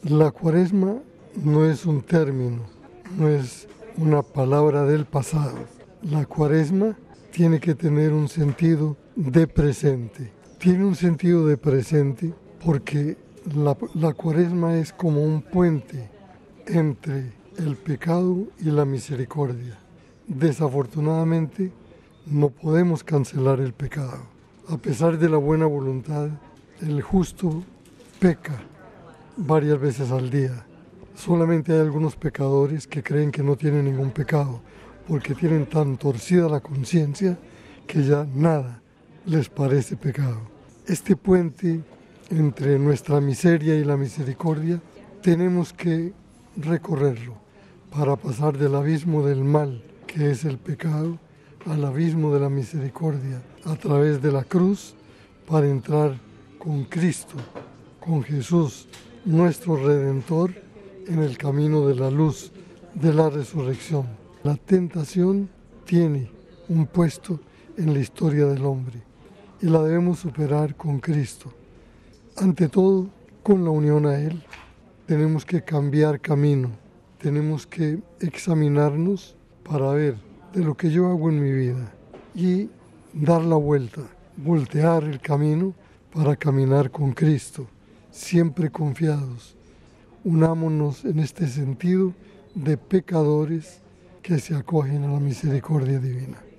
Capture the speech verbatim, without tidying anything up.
La Cuaresma no es un término, no es una palabra del pasado. La Cuaresma tiene que tener un sentido de presente. Tiene un sentido de presente porque la, la Cuaresma es como un puente entre el pecado y la misericordia. Desafortunadamente, no podemos cancelar el pecado. A pesar de la buena voluntad, el justo peca varias veces al día. Solamente hay algunos pecadores que creen que no tienen ningún pecado, porque tienen tan torcida la conciencia que ya nada les parece pecado. Este puente entre nuestra miseria y la misericordia tenemos que recorrerlo para pasar del abismo del mal, que es el pecado, al abismo de la misericordia a través de la cruz, para entrar con Cristo, con Jesús, nuestro Redentor, en el camino de la luz, de la resurrección. La tentación tiene un puesto en la historia del hombre y la debemos superar con Cristo. Ante todo, con la unión a Él, tenemos que cambiar camino, tenemos que examinarnos para ver de lo que yo hago en mi vida y dar la vuelta, voltear el camino para caminar con Cristo, siempre confiados. Unámonos en este sentido de pecadores que se acogen a la misericordia divina.